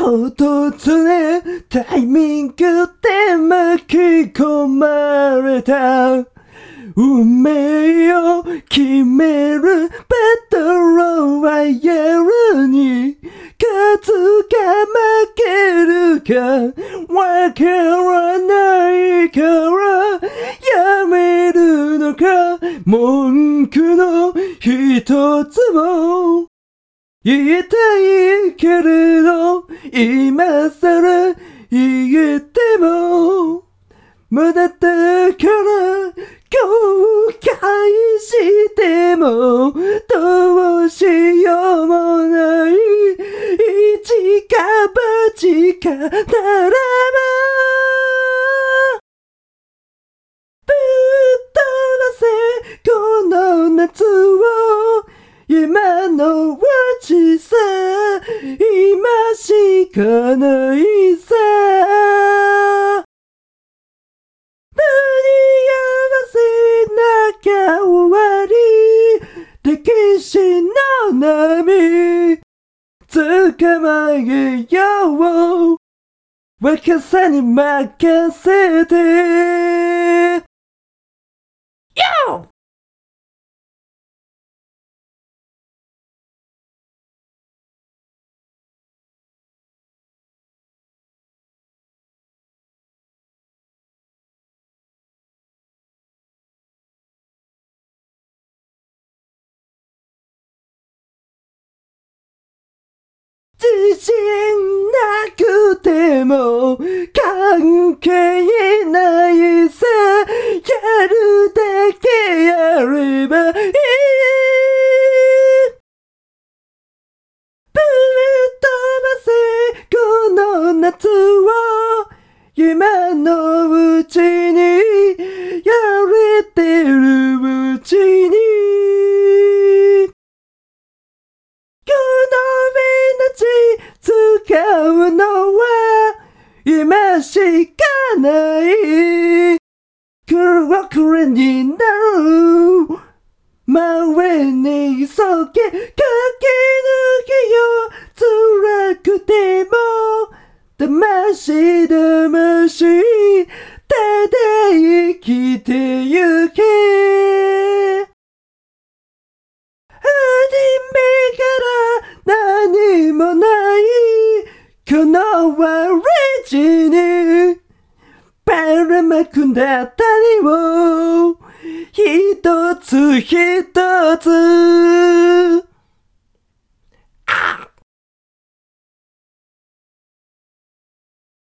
突然タイミングで巻き込まれた運命を決めるバトルワイヤルに勝つか負けるかわからないからやめるのか文句の一つも言いたいけれど今更言っても無駄だから後悔してもどうしようもない一か八かならばぶっ飛ばせこの夏を今のうちさ今しかないさ終わり歴史の波捕まえよう若さに任せてよ自信なくても関係ないさやるだけやればいいぶっ飛ばせこの夏を今のうちにやれてるうちに使うのは今しかない黒くになる前に急げ駆け抜けよ辛くても魂ただ生きてゆけ初めから何もないこの悪い地にばらまくんだ谷を一つ一つ